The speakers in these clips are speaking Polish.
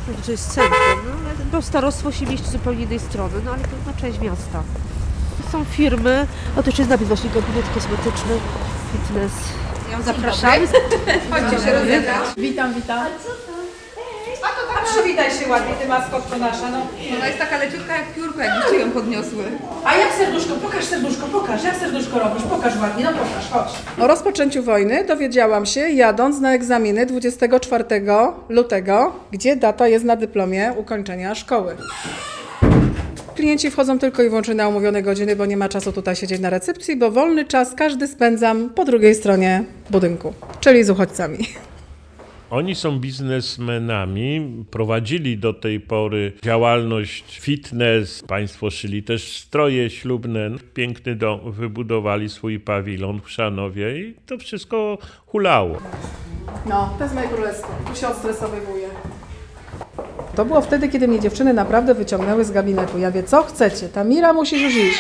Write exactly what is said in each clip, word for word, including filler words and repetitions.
To jest centrum, no, ale to starostwo się mieści zupełnie innej strony, no ale to jest część miasta. Są firmy, no to jeszcze jest napis właśnie gabinet kosmetyczny, fitness. Zapraszamy. Chodźcie się rozejrzeć. Witam, witam. A to tak przywitaj się ładnie, ty maskotko nasza, no. Ona jest taka leciutka jak piórko, jakbyście ją podniosły. A jak serduszko? Pokaż serduszko, pokaż. Jak serduszko robisz? Pokaż ładnie, no pokaż, chodź. O rozpoczęciu wojny dowiedziałam się jadąc na egzaminy dwudziestego czwartego lutego, gdzie data jest na dyplomie ukończenia szkoły. Klienci wchodzą tylko i wyłącznie na umówione godziny, bo nie ma czasu tutaj siedzieć na recepcji, bo wolny czas każdy spędzam po drugiej stronie budynku, czyli z uchodźcami. Oni są biznesmenami, prowadzili do tej pory działalność fitness, państwo szyli też stroje ślubne, piękny dom, wybudowali swój pawilon w Chrzanowie i to wszystko hulało. No, to jest moje królestwo, tu się odstresowywuje. To było wtedy, kiedy mnie dziewczyny naprawdę wyciągnęły z gabinetu. Ja wie, co chcecie, ta Mira musisz już iść.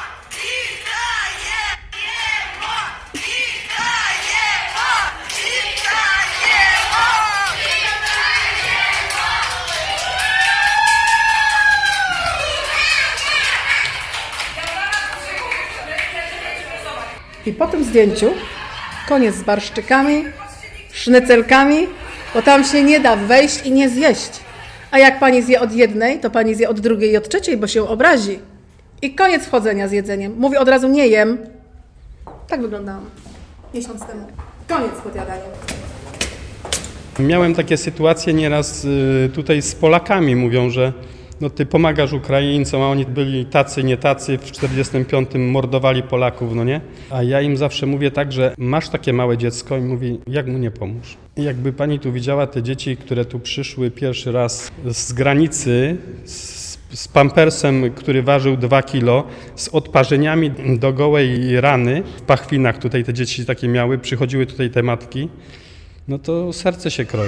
I po tym zdjęciu koniec z barszczykami, sznycelkami, bo tam się nie da wejść i nie zjeść. A jak pani zje od jednej, to pani zje od drugiej i od trzeciej, bo się obrazi. I koniec wchodzenia z jedzeniem. Mówię od razu, nie jem. Tak wyglądałam miesiąc temu. Koniec z podjadaniem. Miałem takie sytuacje nieraz tutaj z Polakami. Mówią, że no ty pomagasz Ukraińcom, a oni byli tacy, nie tacy, w czterdziestym piątym mordowali Polaków, no nie? A ja im zawsze mówię tak, że masz takie małe dziecko i mówi, jak mu nie pomóż? I jakby pani tu widziała te dzieci, które tu przyszły pierwszy raz z granicy, z, z pampersem, który ważył dwa kilo, z odparzeniami do gołej rany, w pachwinach tutaj te dzieci takie miały, przychodziły tutaj te matki, no to serce się kroi.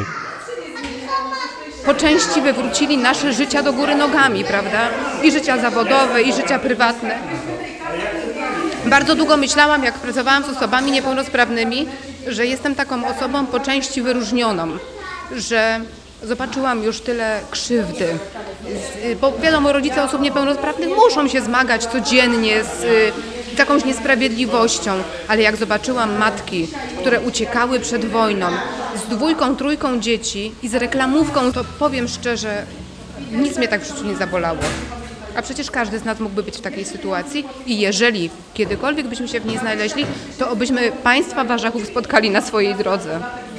Po części wywrócili nasze życia do góry nogami, prawda? I życia zawodowe, i życia prywatne. Bardzo długo myślałam, jak pracowałam z osobami niepełnosprawnymi, że jestem taką osobą po części wyróżnioną, że zobaczyłam już tyle krzywdy. Bo wiadomo, rodzice osób niepełnosprawnych muszą się zmagać codziennie z z jakąś niesprawiedliwością, ale jak zobaczyłam matki, które uciekały przed wojną z dwójką, trójką dzieci i z reklamówką, to powiem szczerze, nic mnie tak w życiu nie zabolało. A przecież każdy z nas mógłby być w takiej sytuacji i jeżeli kiedykolwiek byśmy się w niej znaleźli, to obyśmy państwa Warzachów spotkali na swojej drodze.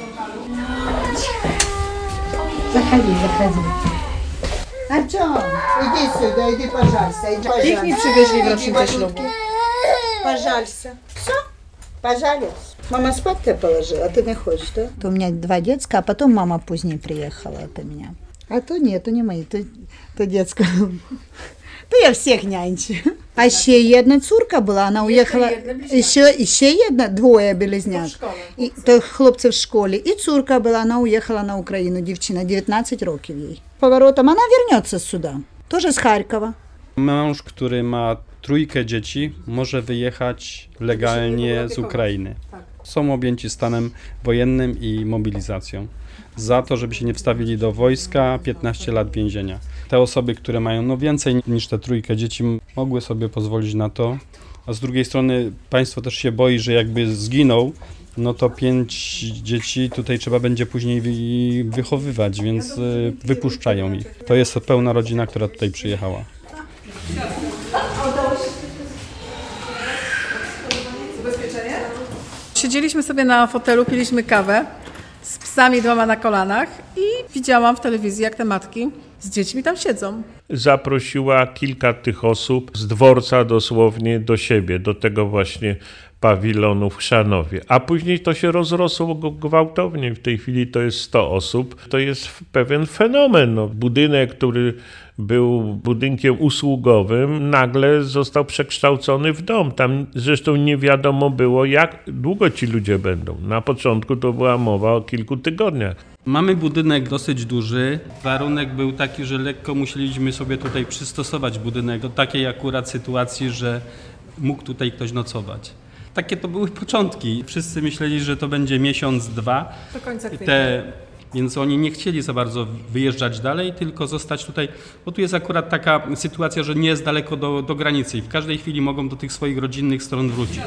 Заходи, заходи. Артем, иди сюда, иди, пожалуйста. Иди, пожалуйста. Ich mi przywieźli w rocznicę ślubu. Пожалуйста. Все? Пожалуйста. Мама спать тебя положила, а ты не хочешь, да? У меня два детских, а потом мама позднее приехала от меня. А то нет, то не мои, то, то детская. То я всех нянчу. А ще jedna córka była, ona uехала, еще, еще jedna, двое близнят. I to chłopcy w szkole. I córka była, ona uехала na Ukrainę, dziewczyna, dziewiętnaście років jej. Поворотом она вернется сюда, тоже z Charkowa. Mąż, który ma trójkę dzieci, może wyjechać legalnie z Ukrainy. Są objęci stanem wojennym i mobilizacją. Za to, żeby się nie wstawili do wojska, piętnaście lat więzienia. Te osoby, które mają no więcej niż te trójkę dzieci, mogły sobie pozwolić na to. A z drugiej strony państwo też się boi, że jakby zginął, no to pięć dzieci tutaj trzeba będzie później wychowywać, więc wypuszczają ich. To jest pełna rodzina, która tutaj przyjechała. Siedzieliśmy sobie na fotelu, piliśmy kawę z psami dwoma na kolanach i widziałam w telewizji, jak te matki z dziećmi tam siedzą. Zaprosiła kilka tych osób z dworca dosłownie do siebie, do tego właśnie pawilonu w Chrzanowie. A później to się rozrosło gwałtownie. W tej chwili to jest sto osób. To jest pewien fenomen. No, budynek, który był budynkiem usługowym, nagle został przekształcony w dom. Tam zresztą nie wiadomo było, jak długo ci ludzie będą. Na początku to była mowa o kilku tygodniach. Mamy budynek dosyć duży. Warunek był taki, że lekko musieliśmy sobie tutaj przystosować budynek do takiej akurat sytuacji, że mógł tutaj ktoś nocować. Takie to były początki. Wszyscy myśleli, że to będzie miesiąc, dwa. Do końca I te Więc oni nie chcieli za bardzo wyjeżdżać dalej, tylko zostać tutaj, bo tu jest akurat taka sytuacja, że nie jest daleko do, do granicy i w każdej chwili mogą do tych swoich rodzinnych stron wrócić.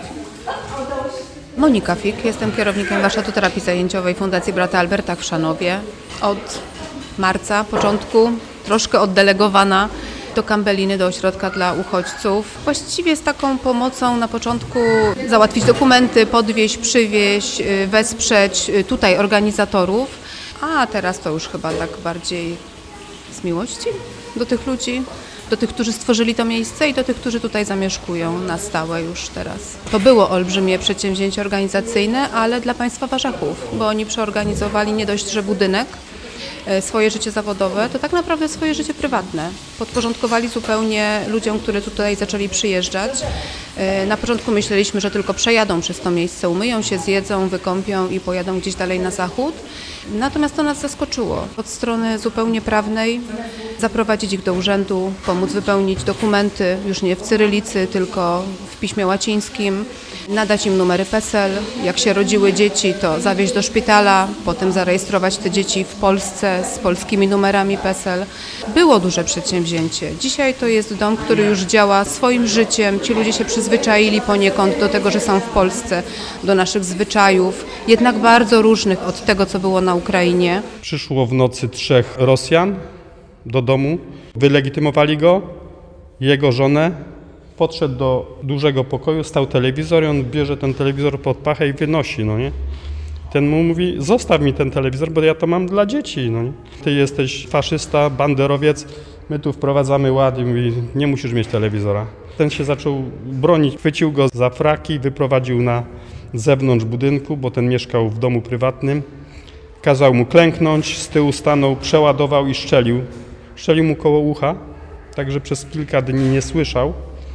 Monika Fik, jestem kierownikiem warsztatu terapii zajęciowej Fundacji Brata Alberta w Chrzanowie. Od marca, początku, troszkę oddelegowana do Kambeliny, do ośrodka dla uchodźców. Właściwie z taką pomocą na początku załatwić dokumenty, podwieźć, przywieźć, wesprzeć tutaj organizatorów, a teraz to już chyba tak bardziej z miłości do tych ludzi, do tych, którzy stworzyli to miejsce i do tych, którzy tutaj zamieszkują na stałe już teraz. To było olbrzymie przedsięwzięcie organizacyjne, ale dla państwa Warzachów, bo oni przeorganizowali nie dość, że budynek, swoje życie zawodowe, to tak naprawdę swoje życie prywatne. Podporządkowali zupełnie ludziom, którzy tutaj zaczęli przyjeżdżać. Na początku myśleliśmy, że tylko przejadą przez to miejsce, umyją się, zjedzą, wykąpią i pojadą gdzieś dalej na zachód. Natomiast to nas zaskoczyło. Od strony zupełnie prawnej zaprowadzić ich do urzędu, pomóc wypełnić dokumenty, już nie w cyrylicy, tylko w piśmie łacińskim, nadać im numery PESEL. Jak się rodziły dzieci, to zawieźć do szpitala, potem zarejestrować te dzieci w Polsce z polskimi numerami PESEL. Było duże przedsięwzięcie. Dzisiaj to jest dom, który już działa swoim życiem. Ci ludzie się przyzwyczaili poniekąd do tego, że są w Polsce, do naszych zwyczajów, jednak bardzo różnych od tego, co było na Ukrainie. Przyszło w nocy trzech Rosjan do domu, wylegitymowali go, jego żonę, podszedł do dużego pokoju, stał telewizor i on bierze ten telewizor pod pachę i wynosi, no nie? Ten mu mówi, zostaw mi ten telewizor, bo ja to mam dla dzieci, no nie? Ty jesteś faszysta, banderowiec, my tu wprowadzamy ład i mówi, nie musisz mieć telewizora. Ten się zaczął bronić, chwycił go za fraki, wyprowadził na zewnątrz budynku, bo ten mieszkał w domu prywatnym. Kazał mu klęknąć, z tyłu stanął, przeładował i szczelił. Szczelił mu koło ucha, także przez kilka dni nie słyszał.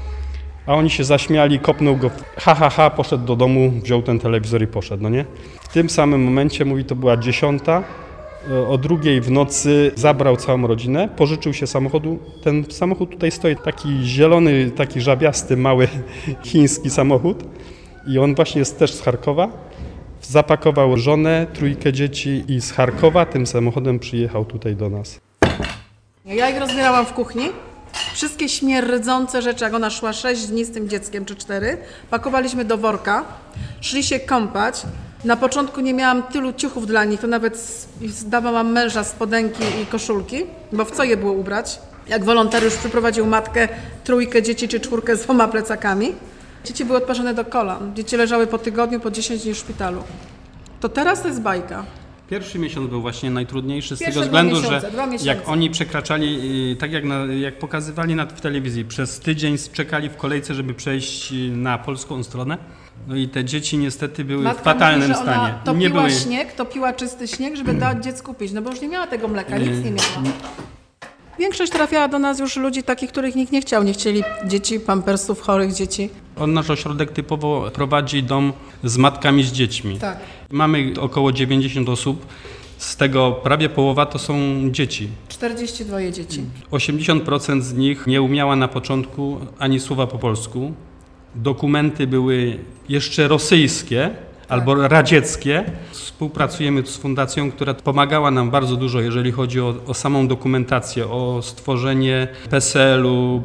A oni się zaśmiali, kopnął go, ha, ha, ha, poszedł do domu, wziął ten telewizor i poszedł, no nie? W tym samym momencie, mówi, to była dziesiąta, o drugiej w nocy zabrał całą rodzinę, pożyczył się samochodu. Ten samochód tutaj stoi, taki zielony, taki żabiasty, mały chiński samochód i on właśnie jest też z Charkowa. Zapakował żonę, trójkę dzieci i z Charkowa tym samochodem przyjechał tutaj do nas. Ja ich rozbierałam w kuchni. Wszystkie śmierdzące rzeczy, jak ona szła sześć dni z tym dzieckiem, czy cztery, pakowaliśmy do worka, szli się kąpać. Na początku nie miałam tylu ciuchów dla nich, to nawet zdawałam męża spodenki i koszulki, bo w co je było ubrać? Jak wolontariusz przyprowadził matkę, trójkę dzieci czy czwórkę z dwoma plecakami. Dzieci były odparzone do kolan, dzieci leżały po tygodniu, po dziesięć dni w szpitalu. To teraz to jest bajka. Pierwszy miesiąc był właśnie najtrudniejszy z Pierwsze tego dwa względu, miesiące, że dwa miesiące. jak oni przekraczali, tak jak, na, jak pokazywali na, w telewizji, przez tydzień czekali w kolejce, żeby przejść na polską stronę. No i te dzieci niestety były Matka w fatalnym mówi, że ona stanie. topiła Nie były... śnieg, topiła czysty śnieg, żeby dać dziecku pić, no bo już nie miała tego mleka, nic nie miała. Większość trafiała do nas już ludzi takich, których nikt nie chciał. Nie chcieli dzieci, pampersów, chorych dzieci. On, nasz ośrodek typowo prowadzi dom z matkami z dziećmi. Tak. Mamy około dziewięćdziesiąt osób, z tego prawie połowa to są dzieci. czterdzieści dwa dzieci. osiemdziesiąt procent z nich nie umiała na początku ani słowa po polsku. Dokumenty były jeszcze rosyjskie albo radzieckie. Współpracujemy z fundacją, która pomagała nam bardzo dużo, jeżeli chodzi o, o samą dokumentację, o stworzenie PESEL-u,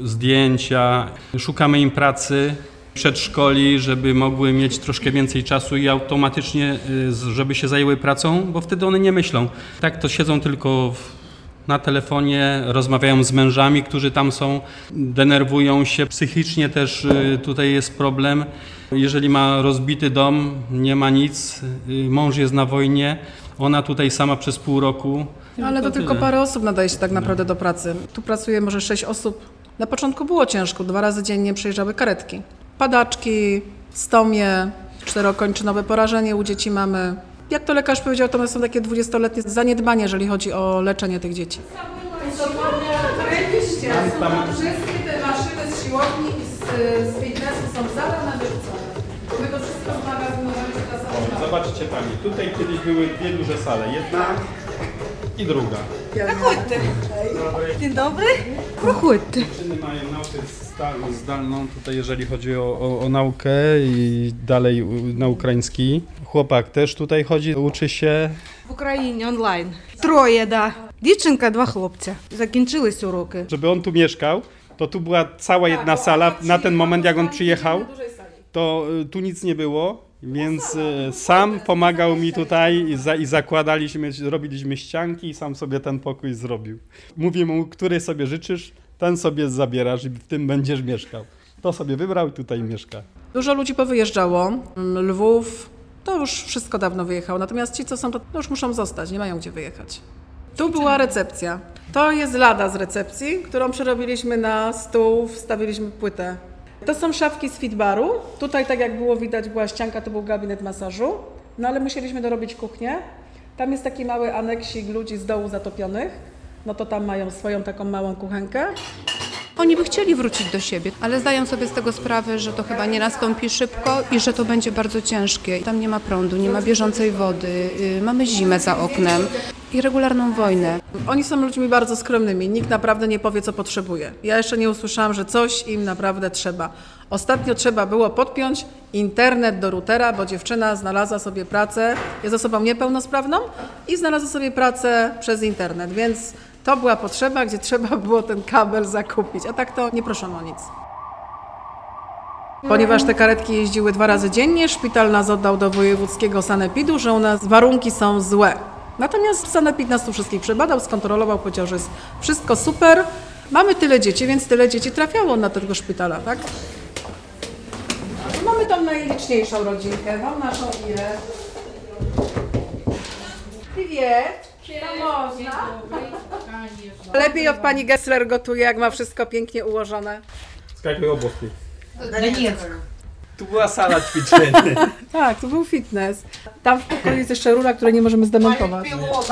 zdjęcia. Szukamy im pracy, przedszkoli, żeby mogły mieć troszkę więcej czasu i automatycznie, żeby się zajęły pracą, bo wtedy one nie myślą. Tak to siedzą tylko w na telefonie, rozmawiają z mężami, którzy tam są, denerwują się. Psychicznie też tutaj jest problem. Jeżeli ma rozbity dom, nie ma nic, mąż jest na wojnie, ona tutaj sama przez pół roku. Ale to tyle. tylko parę osób nadaje się tak naprawdę do pracy. Tu pracuje może sześć osób. Na początku było ciężko, dwa razy dziennie przyjeżdżały karetki. Padaczki, stomie, czterokończynowe porażenie u dzieci mamy. Jak to lekarz powiedział, to są takie dwudziestoletnie zaniedbanie, jeżeli chodzi o leczenie tych dzieci. Wszystkie te maszyny z siłowni i z, z fitnessu są zadane wyrzucone. My to wszystko zmagazynujemy na samym. Zobaczcie Pani, tutaj kiedyś były dwie duże sale. Jedna i druga. Проходьте. Dzień dobry. Проходьте. Dziewczyny mają naukę zdalną, zdalną tutaj, jeżeli chodzi o, o, o naukę i dalej na ukraiński. Chłopak też tutaj chodzi, uczy się. В Україні онлайн. Троє, да. Дівчинка, два хлопця. Закінчились уроки. Żeby on tu mieszkał, to tu była cała jedna sala. Na ten moment, jak on przyjechał, to y, tu nic nie było, więc y, sam pomagał mi tutaj i, za, i zakładaliśmy, robiliśmy ścianki i sam sobie ten pokój zrobił. Mówię mu, który sobie życzysz, ten sobie zabierasz i w tym będziesz mieszkał. To sobie wybrał i tutaj mieszka. Dużo ludzi powyjeżdżało. Lwów, to już wszystko dawno wyjechało. Natomiast ci, co są, to już muszą zostać, nie mają gdzie wyjechać. Tu była recepcja. To jest lada z recepcji, którą przerobiliśmy na stół, wstawiliśmy płytę. To są szafki z fitbaru. Tutaj, tak jak było widać, była ścianka, to był gabinet masażu. No ale musieliśmy dorobić kuchnię. Tam jest taki mały aneksik ludzi z dołu zatopionych. No to tam mają swoją taką małą kuchenkę. Oni by chcieli wrócić do siebie, ale zdają sobie z tego sprawę, że to chyba nie nastąpi szybko i że to będzie bardzo ciężkie. Tam nie ma prądu, nie ma bieżącej wody, yy, mamy zimę za oknem i regularną wojnę. Oni są ludźmi bardzo skromnymi, nikt naprawdę nie powie, co potrzebuje. Ja jeszcze nie usłyszałam, że coś im naprawdę trzeba. Ostatnio trzeba było podpiąć internet do routera, bo dziewczyna znalazła sobie pracę, jest osobą niepełnosprawną i znalazła sobie pracę przez internet, więc to była potrzeba, gdzie trzeba było ten kabel zakupić, a tak to nie proszono o nic. Ponieważ te karetki jeździły dwa razy dziennie, szpital nas oddał do wojewódzkiego sanepidu, że u nas warunki są złe. Natomiast sanepid nas tu wszystkich przebadał, skontrolował, powiedział, że jest wszystko super. Mamy tyle dzieci, więc tyle dzieci trafiało na tego szpitala, tak? Mamy tą najliczniejszą rodzinkę, mam naszą Irę. Привет. To można. Lepiej od pani Gessler gotuje, jak ma wszystko pięknie ułożone. Z jakiej obłoski? Tu była sala ćwiczeń. Tak, to był fitness. Tam w pokoju jest jeszcze rura, której nie możemy zdemontować.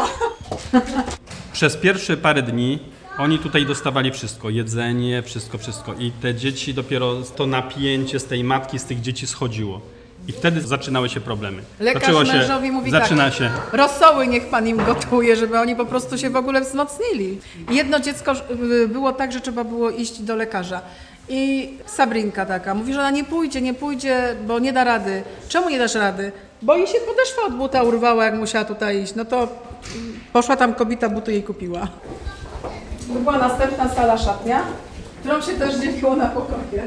Przez pierwsze parę dni oni tutaj dostawali wszystko, jedzenie, wszystko, wszystko. I te dzieci dopiero to napięcie z tej matki, z tych dzieci schodziło. I wtedy zaczynały się problemy. Lekarz Zaczęło się, mężowi mówi zaczyna tak, się. rosoły niech pan im gotuje, żeby oni po prostu się w ogóle wzmocnili. Jedno dziecko y, było tak, że trzeba było iść do lekarza. I Sabrinka taka, mówi, że ona nie pójdzie, nie pójdzie, bo nie da rady. Czemu nie dasz rady? Bo jej się podeszwa od buta urwała, jak musiała tutaj iść. No to poszła tam kobieta, buty jej kupiła. To była następna sala szatnia, którą się też dzieliło na pokoje.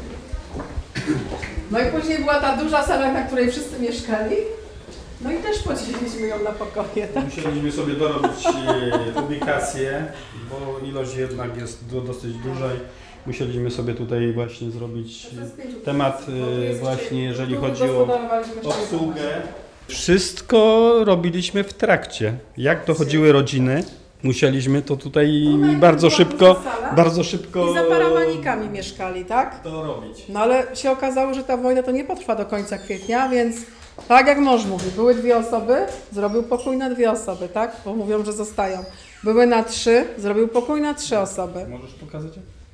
No i później była ta duża sala, na której wszyscy mieszkali. No i też podzieliliśmy ją na pokoje, tak? Musieliśmy sobie dorobić e, ubikację, bo ilość jednak jest do, dosyć duża i musieliśmy sobie tutaj właśnie zrobić temat e, właśnie, jeżeli chodzi o obsługę. Wszystko robiliśmy w trakcie. Jak dochodziły rodziny, musieliśmy to tutaj bardzo szybko, bardzo szybko I za parawanikami mieszkali, tak? to robić. No ale się okazało, że ta wojna to nie potrwa do końca kwietnia, więc tak jak mąż mówi, były dwie osoby, zrobił pokój na dwie osoby, tak? Bo mówią, że zostają. Były na trzy, zrobił pokój na trzy osoby. Możesz pokazać?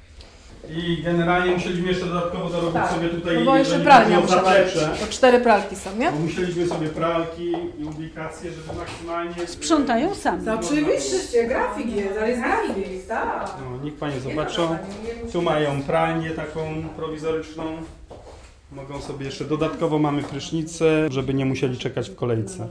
I generalnie musieliśmy jeszcze dodatkowo dorobić Tak, sobie tutaj, no bo jeszcze jeżeli pralnia chodzi o musiała być. zaplecze, To cztery pralki są, nie? bo musieliśmy sobie pralki i ubikacje, żeby maksymalnie... Sprzątają sami. Oczywiście, grafik jest, ale jest grafik jest, tak. No, niech Panie zobaczą. Tu mają pralnię taką prowizoryczną. Mogą sobie jeszcze, dodatkowo mamy prysznicę, żeby nie musieli czekać w kolejce.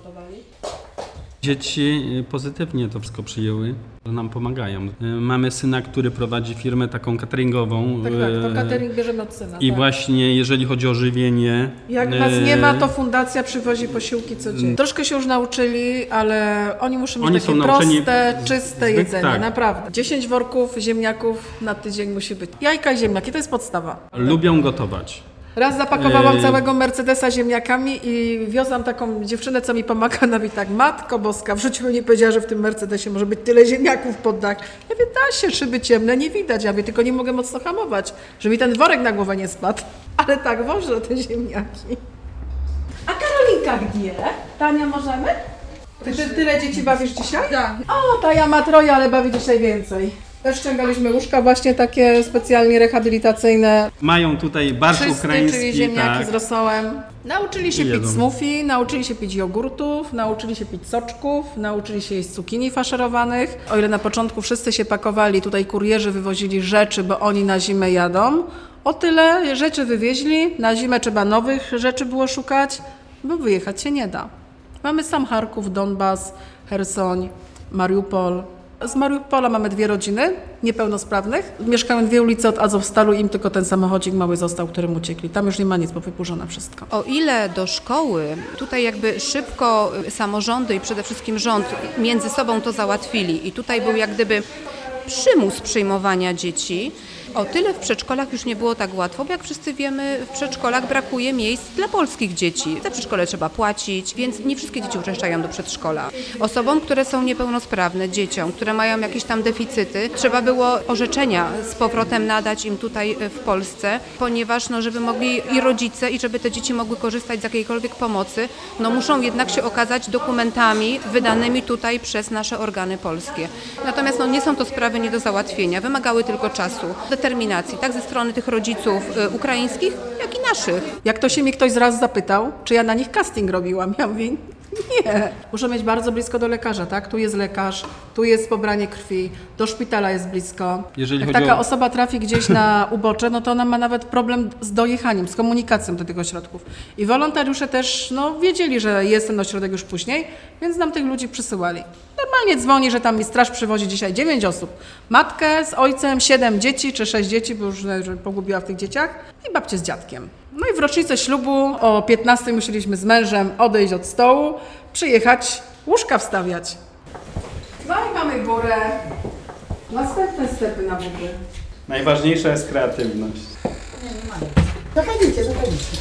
Dzieci pozytywnie to wszystko przyjęły, że nam pomagają. Mamy syna, który prowadzi firmę taką cateringową. Tak, tak, to catering bierzemy od syna. I tak. właśnie jeżeli chodzi o żywienie... Jak was nie ma, to fundacja przywozi posiłki codziennie. Troszkę się już nauczyli, ale oni muszą mieć Oni takie są nauczeni proste, czyste zbyt- jedzenie, tak. naprawdę. dziesięć worków ziemniaków na tydzień musi być. Jajka i ziemniaki, to jest podstawa. Lubią gotować. Raz zapakowałam Yy. całego Mercedesa ziemniakami i wiozłam taką dziewczynę, co mi pomaga, na mi tak, Matko Boska, w życiu bym nie powiedziała, że w tym Mercedesie może być tyle ziemniaków pod dach. Ja mówię, da się, szyby ciemne, nie widać, ja mówię, tylko nie mogę mocno hamować, żeby mi ten worek na głowę nie spadł. Ale tak, wożę te ziemniaki. A Karolinka gdzie? Tania, możemy? Ty, ty tyle dzieci bawisz dzisiaj? Tak. O, ta ja ma troje, ale bawi dzisiaj więcej. Też ściągaliśmy łóżka właśnie takie specjalnie rehabilitacyjne. Mają tutaj barszcz Czysty, ukraiński, czyli ziemniaki tak. z rosołem. Nauczyli się I pić jedzą. smoothie, nauczyli się pić jogurtów, nauczyli się pić soczków, nauczyli się jeść cukinii faszerowanych. O ile na początku wszyscy się pakowali, tutaj kurierzy wywozili rzeczy, bo oni na zimę jadą, o tyle rzeczy wywieźli, na zimę trzeba nowych rzeczy było szukać, bo wyjechać się nie da. Mamy sam Charków, Donbas, Hersoń, Mariupol. Z Mariupola mamy dwie rodziny niepełnosprawnych. Mieszkają dwie ulice od Azowstalu, im tylko ten samochodzik mały został, którym uciekli. Tam już nie ma nic, bo wyburzone wszystko. O ile do szkoły tutaj jakby szybko samorządy i przede wszystkim rząd między sobą to załatwili i tutaj był jak gdyby przymus przyjmowania dzieci, o tyle w przedszkolach już nie było tak łatwo, bo jak wszyscy wiemy, w przedszkolach brakuje miejsc dla polskich dzieci. Za przedszkole trzeba płacić, więc nie wszystkie dzieci uczęszczają do przedszkola. Osobom, które są niepełnosprawne, dzieciom, które mają jakieś tam deficyty, trzeba było orzeczenia z powrotem nadać im tutaj w Polsce, ponieważ no, żeby mogli i rodzice, i żeby te dzieci mogły korzystać z jakiejkolwiek pomocy, no muszą jednak się okazać dokumentami wydanymi tutaj przez nasze organy polskie. Natomiast no, nie są to sprawy nie do załatwienia, wymagały tylko czasu, determinacji, tak ze strony tych rodziców y, ukraińskich, jak i naszych. Jak to się mnie ktoś raz zapytał, czy ja na nich casting robiłam, ja mówię, nie. Muszę mieć bardzo blisko do lekarza, tak? Tu jest lekarz, tu jest pobranie krwi, do szpitala jest blisko. Jeżeli Jak chodzi taka o- osoba trafi gdzieś na ubocze, no to ona ma nawet problem z dojechaniem, z komunikacją do tych ośrodków. I wolontariusze też no, wiedzieli, że jest ten ośrodek już później, więc nam tych ludzi przysyłali. Normalnie dzwoni, że tam mi straż przywozi dzisiaj dziewięć osób. Matkę z ojcem, siedem dzieci czy sześć dzieci, bo już że pogubiła w tych dzieciach, i babcię z dziadkiem. No i w rocznicę ślubu o piętnastej musieliśmy z mężem odejść od stołu, przyjechać, łóżka wstawiać. No i mamy górę. Następne stepy na górę. Najważniejsza jest kreatywność. Заходите, заходите.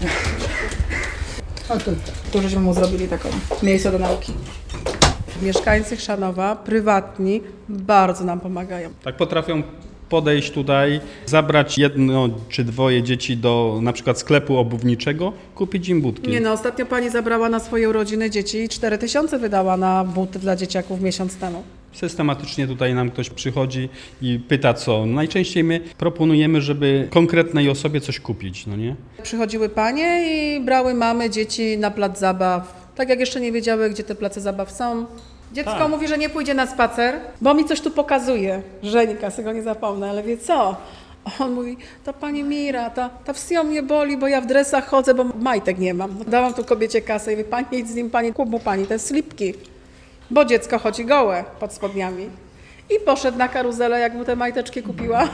O tu. Tu żeśmy mu zrobili taką miejsce do nauki. Mieszkańcy Chrzanowa, prywatni, bardzo nam pomagają. Tak potrafią podejść tutaj, zabrać jedno czy dwoje dzieci do na przykład sklepu obuwniczego, kupić im budki. Nie no, ostatnio pani zabrała na swoje urodziny dzieci i cztery tysiące wydała na buty dla dzieciaków miesiąc temu. Systematycznie tutaj nam ktoś przychodzi i pyta co. Najczęściej my proponujemy, żeby konkretnej osobie coś kupić, no nie? Przychodziły panie i brały mamy dzieci na plac zabaw. Tak jak jeszcze nie wiedziały, gdzie te place zabaw są. Dziecko Tak. mówi, że nie pójdzie na spacer, bo mi coś tu pokazuje. Żenika, sobie go nie zapomnę, ale wie co? On mówi, to pani Mira, ta, ta wsio mnie boli, bo ja w dresach chodzę, bo majtek nie mam. Dałam tu kobiecie kasę i mówi, pani idź z nim, pani, kup mu pani te slipki, bo dziecko chodzi gołe pod spodniami. I poszedł na karuzelę, jak mu te majteczki kupiła.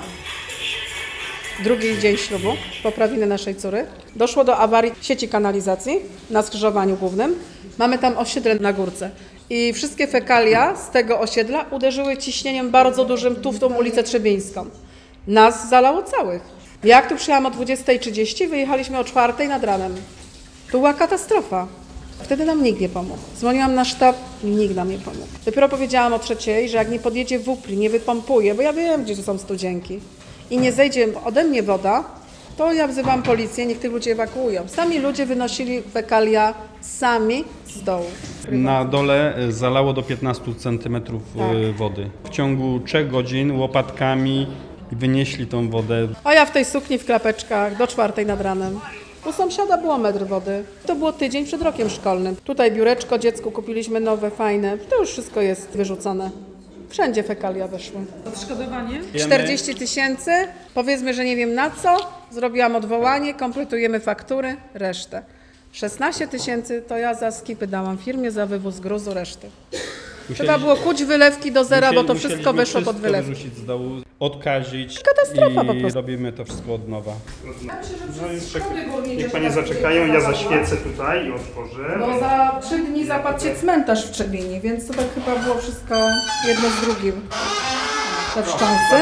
Drugi dzień ślubu, poprawiny naszej córy. Doszło do awarii sieci kanalizacji na skrzyżowaniu głównym. Mamy tam osiedle na górce. I wszystkie fekalia z tego osiedla uderzyły ciśnieniem bardzo dużym tu w tą ulicę Trzebieńską. Nas zalało całych. Jak tu przyjechałam o dwudziestej trzydzieści, wyjechaliśmy o czwartej nad ranem. To była katastrofa. Wtedy nam nikt nie pomógł. Dzwoniłam na sztab, nikt nam nie pomógł. Dopiero powiedziałam o trzeciej, że jak nie podjedzie wupli, nie wypompuje, bo ja wiem, gdzie tu są studzienki, i nie zejdzie ode mnie woda, to ja wzywam policję, niech tych ludzi ewakuują. Sami ludzie wynosili fekalia sami z dołu. Na dole e, zalało do piętnastu centymetrów e, Tak. wody. W ciągu trzech godzin łopatkami wynieśli tą wodę. A ja w tej sukni w klapeczkach do czwartej nad ranem. U sąsiada było metr wody. To było tydzień przed rokiem szkolnym. Tutaj biureczko dziecku kupiliśmy nowe, fajne. To już wszystko jest wyrzucone. Wszędzie fekalia weszły. Odszkodowanie? czterdzieści tysięcy, powiedzmy, że nie wiem na co, zrobiłam odwołanie, kompletujemy faktury, resztę. szesnaście tysięcy to ja za skipy dałam firmie, za wywóz gruzu, reszty. Trzeba było kuć wylewki do zera, bo to wszystko weszło pod wylewki. Wyrzucić z dołu, odkazić Katastrofa i po prostu. robimy to wszystko od nowa. Niech panie zaczekają, ja zaświecę tutaj i otworzę. Bo za trzy dni zapadł się cmentarz w Trzebinie, więc to tak chyba było wszystko jedno z drugim. Te wstrząsy.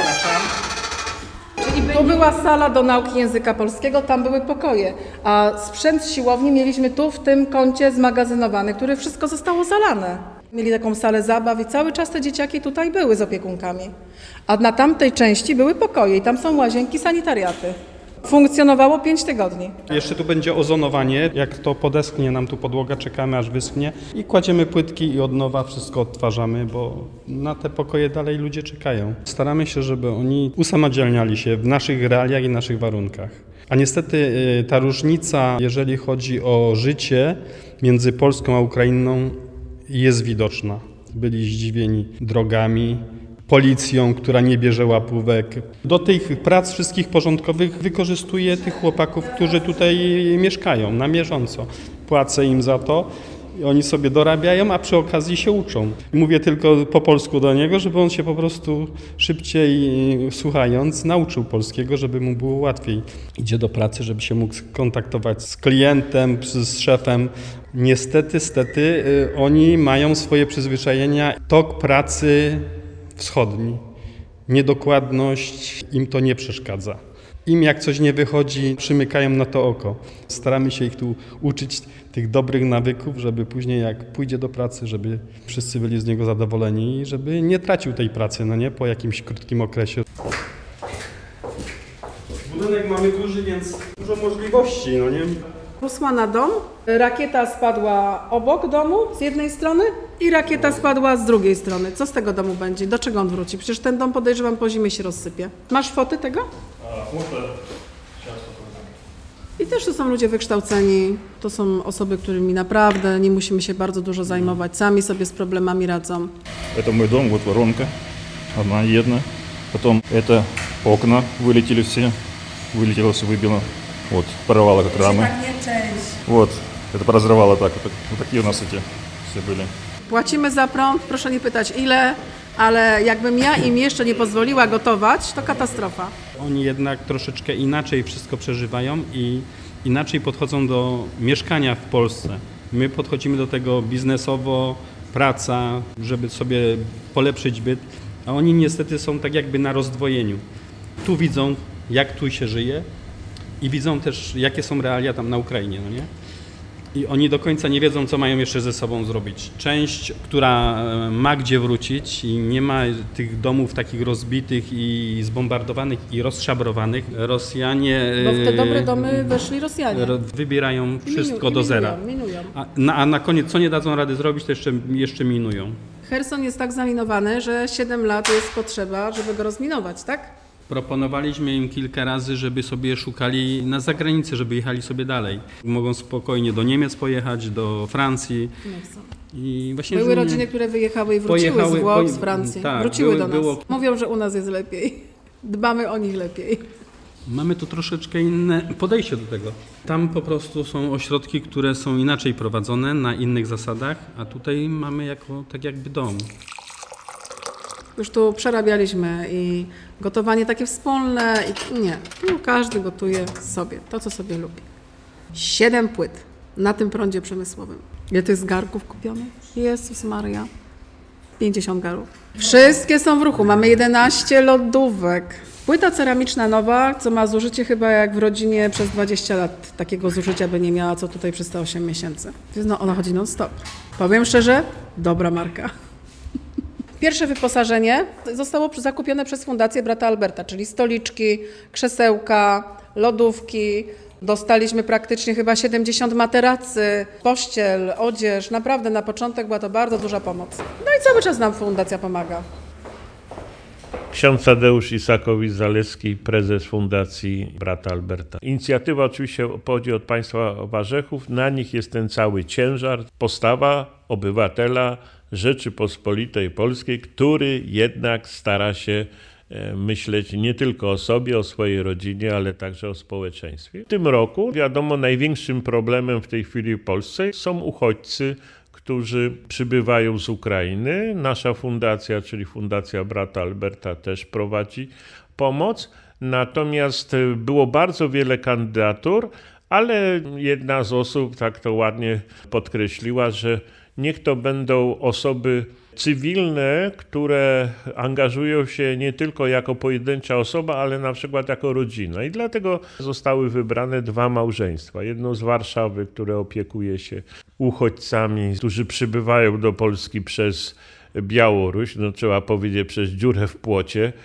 Tu była sala do nauki języka polskiego, tam były pokoje, a sprzęt z siłowni mieliśmy tu w tym kącie zmagazynowany, który wszystko zostało zalane. Mieli taką salę zabaw i cały czas te dzieciaki tutaj były z opiekunkami. A na tamtej części były pokoje i tam są łazienki, sanitariaty. Funkcjonowało pięć tygodni. Jeszcze tu będzie ozonowanie. Jak to podeschnie nam tu podłoga, czekamy aż wyschnie i kładziemy płytki i od nowa wszystko odtwarzamy, bo na te pokoje dalej ludzie czekają. Staramy się, żeby oni usamodzielniali się w naszych realiach i naszych warunkach. A niestety ta różnica, jeżeli chodzi o życie między Polską a Ukrainą, jest widoczna. Byli zdziwieni drogami, policją, która nie bierze łapówek. Do tych prac wszystkich porządkowych wykorzystuje tych chłopaków, którzy tutaj mieszkają na bieżąco. Płacę im za to, oni sobie dorabiają, a przy okazji się uczą. Mówię tylko po polsku do niego, żeby on się po prostu szybciej, słuchając, nauczył polskiego, żeby mu było łatwiej. Idzie do pracy, żeby się mógł skontaktować z klientem, z szefem. Niestety, stety, oni mają swoje przyzwyczajenia. Tok pracy wschodni, niedokładność im to nie przeszkadza. Im jak coś nie wychodzi, przymykają na to oko. Staramy się ich tu uczyć tych dobrych nawyków, żeby później jak pójdzie do pracy, żeby wszyscy byli z niego zadowoleni i żeby nie tracił tej pracy, no nie, po jakimś krótkim okresie. Budynek mamy duży, więc dużo możliwości, no nie? Rusła na dom, rakieta spadła obok domu z jednej strony i rakieta spadła z drugiej strony. Co z tego domu będzie? Do czego on wróci? Przecież ten dom, podejrzewam, po zimie się rozsypie. Masz foty tego? I też to są ludzie wykształceni, to są osoby, którymi naprawdę nie musimy się bardzo dużo zajmować, sami sobie z problemami radzą. Это мой дом, вот воронка, одна jedna. Потом это окна вылетели все, вылетело все, выбило. Вот, порвало как рамы. Вот, это поразрывало так. Вот, вот такие у нас эти все были. Płacimy za prąd, proszę nie pytać ile, ale jakbym ja im jeszcze nie pozwoliła gotować, to katastrofa. Oni jednak troszeczkę inaczej wszystko przeżywają i inaczej podchodzą do mieszkania w Polsce. My podchodzimy do tego biznesowo, praca, żeby sobie polepszyć byt, a oni niestety są tak jakby na rozdwojeniu. Tu widzą, jak tu się żyje i widzą też, jakie są realia tam na Ukrainie, no nie? I oni do końca nie wiedzą, co mają jeszcze ze sobą zrobić. Część, która ma gdzie wrócić i nie ma tych domów takich rozbitych i zbombardowanych i rozszabrowanych, Rosjanie... Bo w te dobre domy weszli Rosjanie. Wybierają wszystko Minu, do zera. Minują, minują. A na, a na koniec, co nie dadzą rady zrobić, to jeszcze, jeszcze minują. Cherson jest tak zaminowany, że siedem lat jest potrzeba, żeby go rozminować, tak? Proponowaliśmy im kilka razy, żeby sobie szukali na zagranicę, żeby jechali sobie dalej. Mogą spokojnie do Niemiec pojechać, do Francji. I właśnie, Były że rodziny, nie. które wyjechały i wróciły Pojechały, z Włoch, poje- z Francji. tak, wróciły było- do nas. było- Mówią, że u nas jest lepiej. Dbamy o nich lepiej. Mamy tu troszeczkę inne podejście do tego. Tam po prostu są ośrodki, które są inaczej prowadzone, na innych zasadach, a tutaj mamy jako tak jakby dom. Już tu przerabialiśmy i gotowanie takie wspólne i nie, tu każdy gotuje sobie, to co sobie lubi. Siedem płyt na tym prądzie przemysłowym. Ile to jest garków kupionych? Jezus Maria. pięćdziesiąt garów. Wszystkie są w ruchu, mamy jedenaście lodówek. Płyta ceramiczna nowa, co ma zużycie chyba jak w rodzinie przez dwadzieścia lat. Takiego zużycia by nie miała, co tutaj przez te osiem miesięcy. No, ona chodzi non stop. Powiem szczerze, dobra marka. Pierwsze wyposażenie zostało zakupione przez Fundację Brata Alberta, czyli stoliczki, krzesełka, lodówki. Dostaliśmy praktycznie chyba siedemdziesiąt materacy, pościel, odzież. Naprawdę na początek była to bardzo duża pomoc. No i cały czas nam Fundacja pomaga. Ksiądz Tadeusz Isakowicz-Zaleski, prezes Fundacji Brata Alberta. Inicjatywa oczywiście pochodzi od państwa Warzechów. Na nich jest ten cały ciężar, postawa obywatela Rzeczypospolitej Polskiej, który jednak stara się myśleć nie tylko o sobie, o swojej rodzinie, ale także o społeczeństwie. W tym roku, wiadomo, największym problemem w tej chwili w Polsce są uchodźcy, którzy przybywają z Ukrainy. Nasza fundacja, czyli Fundacja Brata Alberta, też prowadzi pomoc. Natomiast było bardzo wiele kandydatur, ale jedna z osób tak to ładnie podkreśliła, że niech to będą osoby cywilne, które angażują się nie tylko jako pojedyncza osoba, ale na przykład jako rodzina. I dlatego zostały wybrane dwa małżeństwa. Jedno z Warszawy, które opiekuje się uchodźcami, którzy przybywają do Polski przez Białoruś, no trzeba powiedzieć przez dziurę w płocie,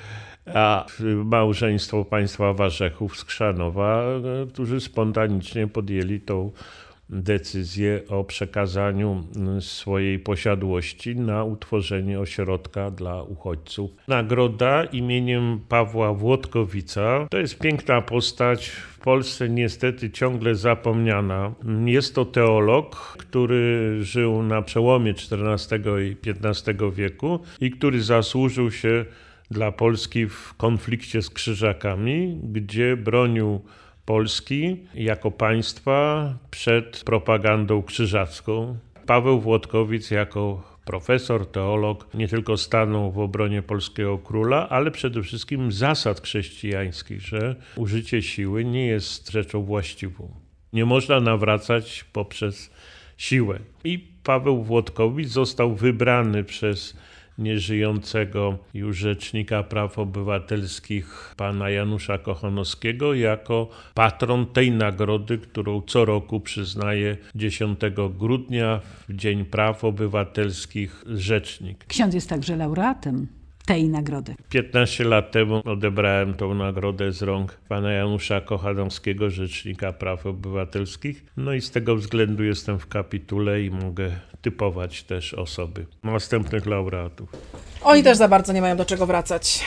a małżeństwo państwa Warzechów z Krzanowa, którzy spontanicznie podjęli tą decyzję o przekazaniu swojej posiadłości na utworzenie ośrodka dla uchodźców. Nagroda imieniem Pawła Włodkowica to jest piękna postać, w Polsce niestety ciągle zapomniana. Jest to teolog, który żył na przełomie czternastego i piętnastego wieku i który zasłużył się dla Polski w konflikcie z Krzyżakami, gdzie bronił Polski jako państwa przed propagandą krzyżacką. Paweł Włodkowic jako profesor, teolog nie tylko stanął w obronie polskiego króla, ale przede wszystkim zasad chrześcijańskich, że użycie siły nie jest rzeczą właściwą. Nie można nawracać poprzez siłę. I Paweł Włodkowic został wybrany przez nieżyjącego już rzecznika praw obywatelskich pana Janusza Kochanowskiego jako patron tej nagrody, którą co roku przyznaje dziesiątego grudnia w Dzień Praw Obywatelskich rzecznik. Ksiądz jest także laureatem tej nagrody. piętnaście lat temu odebrałem tą nagrodę z rąk pana Janusza Kochanowskiego, rzecznika praw obywatelskich. No i z tego względu jestem w kapitule i mogę typować też osoby następnych laureatów. Oni też za bardzo nie mają do czego wracać.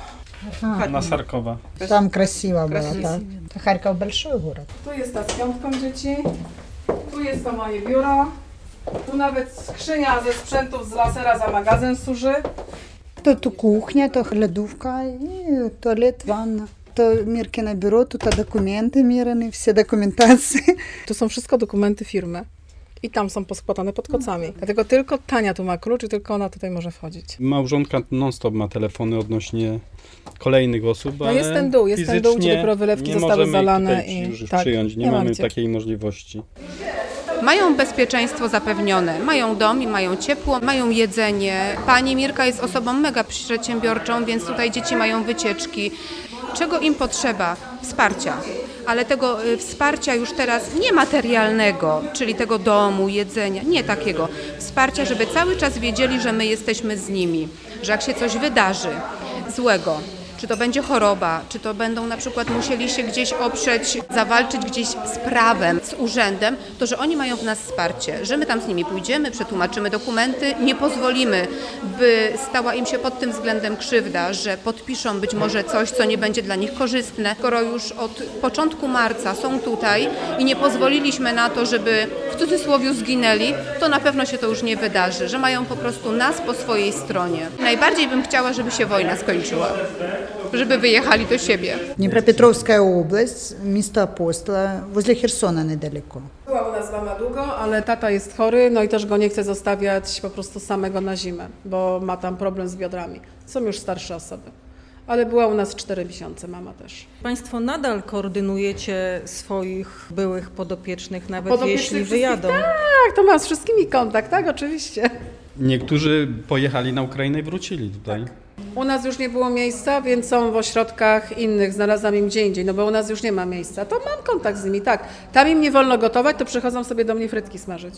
Na Sarkowa. Там красиво было, так. Харьков большой город. Tu jest ta z piątką dzieci, tu jest to moje biuro, tu nawet skrzynia ze sprzętów z lasera za magazyn służy. То, то кухня, то ледовка, и туалет, ванна. To Mirkina biuro, tutaj dokumenty mierane, все документации. Tu są wszystko dokumenty firmy. I tam są poskładane pod kocami. Dlatego tylko Tania tu ma klucz i tylko ona tutaj może wchodzić. Małżonka non-stop ma telefony odnośnie kolejnych osób, No ale jest ten dół, jest ten dół, gdzie dopiero wylewki nie zostały możemy zalane. I już i tak, przyjąć, nie, nie mamy gdzie. takiej możliwości. Mają bezpieczeństwo zapewnione, mają dom i mają ciepło, mają jedzenie. Pani Mirka jest osobą mega przedsiębiorczą, więc tutaj dzieci mają wycieczki. Czego im potrzeba? Wsparcia. Ale tego y, wsparcia już teraz nie materialnego, czyli tego domu, jedzenia, nie takiego. Wsparcia, żeby cały czas wiedzieli, że my jesteśmy z nimi, że jak się coś wydarzy złego, czy to będzie choroba, czy to będą na przykład musieli się gdzieś oprzeć, zawalczyć gdzieś z prawem, z urzędem, to że oni mają w nas wsparcie, że my tam z nimi pójdziemy, przetłumaczymy dokumenty, nie pozwolimy, by stała im się pod tym względem krzywda, że podpiszą być może coś, co nie będzie dla nich korzystne. Skoro już od początku marca są tutaj i nie pozwoliliśmy na to, żeby w cudzysłowie zginęli, to na pewno się to już nie wydarzy, że mają po prostu nas po swojej stronie. Najbardziej bym chciała, żeby się wojna skończyła. Żeby wyjechali do siebie. Днепропетровская область, место Апостола, возле Херсона недалеко. Była u nas mama długo, ale tata jest chory, no i też go nie chce zostawiać po prostu samego na zimę, bo ma tam problem z biodrami. Są już starsze osoby. Ale była u nas cztery miesiące, mama też. Państwo nadal koordynujecie swoich byłych podopiecznych, nawet Podopiecznych jeśli wszystkich? wyjadą? Tak, to ma z wszystkimi kontakt, tak, oczywiście. Niektórzy pojechali na Ukrainę i wrócili tutaj. Tak. U nas już nie było miejsca, więc są w ośrodkach innych, znalazłam im gdzie indziej, no bo u nas już nie ma miejsca. To mam kontakt z nimi, tak. Tam im nie wolno gotować, to przychodzą sobie do mnie frytki smażyć.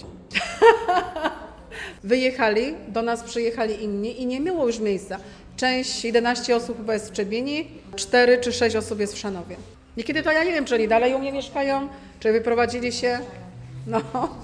Wyjechali, do nas przyjechali inni i nie było już miejsca. Część, jedenaście osób chyba jest w Trzebieni, cztery czy sześć osób jest w Szanowie. Niekiedy to ja nie wiem, czy oni dalej u mnie mieszkają, czy wyprowadzili się. No.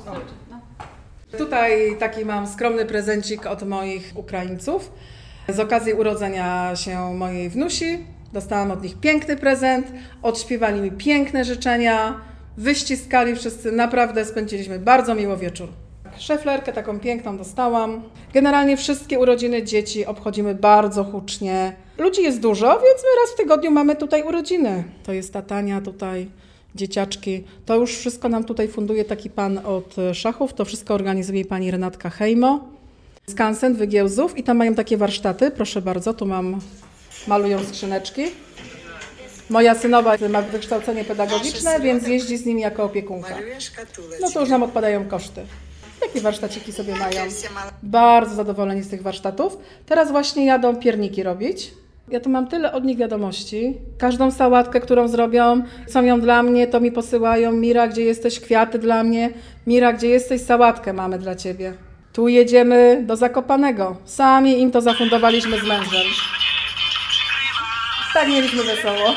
Tutaj taki mam skromny prezencik od moich Ukraińców. Z okazji urodzenia się mojej wnusi dostałam od nich piękny prezent, odśpiewali mi piękne życzenia, wyściskali wszyscy, naprawdę spędziliśmy bardzo miło wieczór. Szeflerkę taką piękną dostałam. Generalnie wszystkie urodziny dzieci obchodzimy bardzo hucznie. Ludzi jest dużo, więc my raz w tygodniu mamy tutaj urodziny. To jest ta Tania tutaj, dzieciaczki. To już wszystko nam tutaj funduje taki pan od szachów, to wszystko organizuje pani Renatka Hejmo. Skansen, Wygiełzów i tam mają takie warsztaty, proszę bardzo, tu mam, malują skrzyneczki. Moja synowa ma wykształcenie pedagogiczne, więc jeździ z nimi jako opiekunka. No to już nam odpadają koszty. Takie warsztaciki sobie mają. Bardzo zadowoleni z tych warsztatów. Teraz właśnie jadą pierniki robić. Ja tu mam tyle od nich wiadomości. Każdą sałatkę, którą zrobią, są ją dla mnie, to mi posyłają. Mira, gdzie jesteś? Kwiaty dla mnie. Mira, gdzie jesteś? Sałatkę mamy dla ciebie. Tu jedziemy do Zakopanego. Sami im to zafundowaliśmy z mężem. Tak mieliśmy wesoło.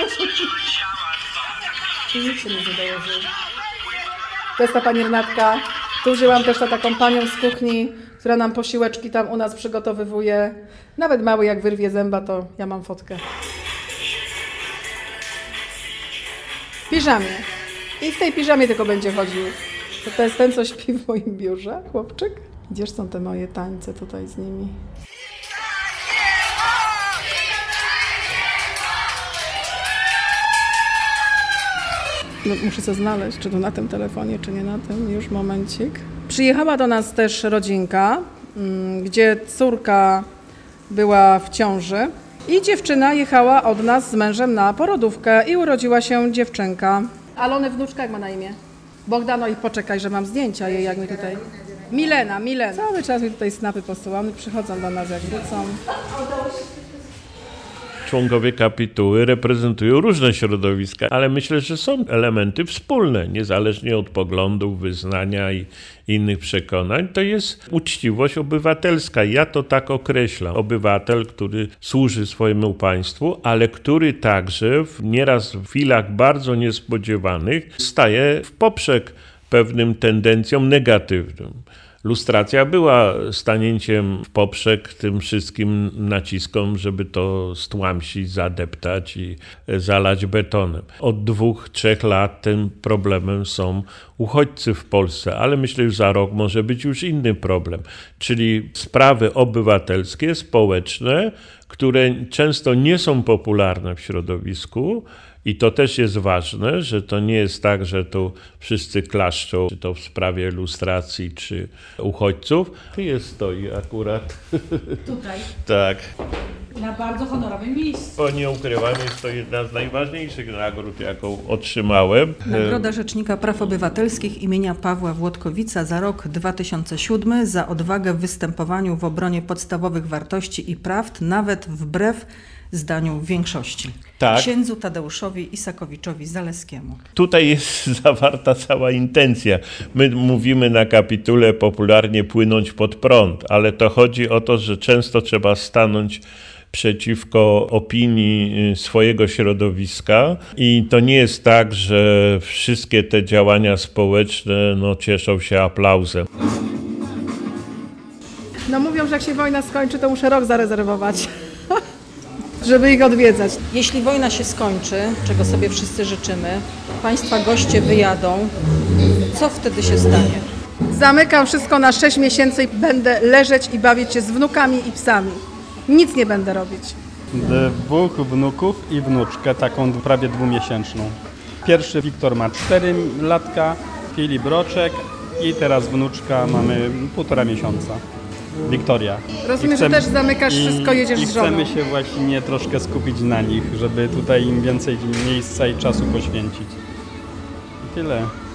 I nikt się nie zadołożył. To jest ta pani Renatka. Tu wzięłam też ta taką panią z kuchni, która nam posiłeczki tam u nas przygotowywuje. Nawet mały jak wyrwie zęba, to ja mam fotkę. W piżamie. I w tej piżamie tylko będzie chodził. To, to jest ten, co śpi w moim biurze, chłopczyk. Gdzież są te moje tańce tutaj z nimi? No, muszę sobie znaleźć, czy to na tym telefonie, czy nie na tym. Już momencik. Przyjechała do nas też rodzinka, gdzie córka była w ciąży i dziewczyna jechała od nas z mężem na porodówkę i urodziła się dziewczynka. Alony wnuczka, jak ma na imię? Bogdano, i poczekaj, że mam zdjęcia jej, jak mi tutaj... Milena, Milena. Cały czas mi tutaj snapy posyłamy, przychodzą do nas jak wrócą. Członkowie kapituły reprezentują różne środowiska, ale myślę, że są elementy wspólne, niezależnie od poglądów, wyznania i innych przekonań. To jest uczciwość obywatelska. Ja to tak określam. Obywatel, który służy swojemu państwu, ale który także w nieraz w chwilach bardzo niespodziewanych staje w poprzek pewnym tendencjom negatywnym. Lustracja była stanięciem w poprzek tym wszystkim naciskom, żeby to stłamsić, zadeptać i zalać betonem. Od dwóch, trzech lat tym problemem są uchodźcy w Polsce, ale myślę, że za rok może być już inny problem, czyli sprawy obywatelskie, społeczne, które często nie są popularne w środowisku. I to też jest ważne, że to nie jest tak, że tu wszyscy klaszczą, czy to w sprawie lustracji, czy uchodźców. Jest stoi akurat. Tutaj. Tak. Na bardzo honorowym miejscu. Bo nie ukrywam, jest to jedna z najważniejszych nagród, jaką otrzymałem. Nagroda Rzecznika Praw Obywatelskich imienia Pawła Włodkowica za rok dwa tysiące siódmy za odwagę w występowaniu w obronie podstawowych wartości i praw, nawet wbrew zdaniu większości. Tak. Księdzu Tadeuszowi Isakowiczowi Zaleskiemu. Tutaj jest zawarta cała intencja. My mówimy na kapitule popularnie płynąć pod prąd, ale to chodzi o to, że często trzeba stanąć przeciwko opinii swojego środowiska i to nie jest tak, że wszystkie te działania społeczne no, cieszą się aplauzem. No mówią, że jak się wojna skończy, to muszę rok zarezerwować, żeby ich odwiedzać. Jeśli wojna się skończy, czego sobie wszyscy życzymy, Państwa goście wyjadą, co wtedy się stanie? Zamykam wszystko na sześć miesięcy i będę leżeć i bawić się z wnukami i psami. Nic nie będę robić. Dwóch wnuków i wnuczkę, taką prawie dwumiesięczną. Pierwszy Wiktor ma cztery latka, Filip roczek i teraz wnuczka mamy półtora miesiąca. Wiktoria. Rozumiem, że też zamykasz wszystko, jedziesz i z żoną. chcemy się właśnie troszkę skupić na nich, żeby tutaj im więcej miejsca i czasu poświęcić. I tyle.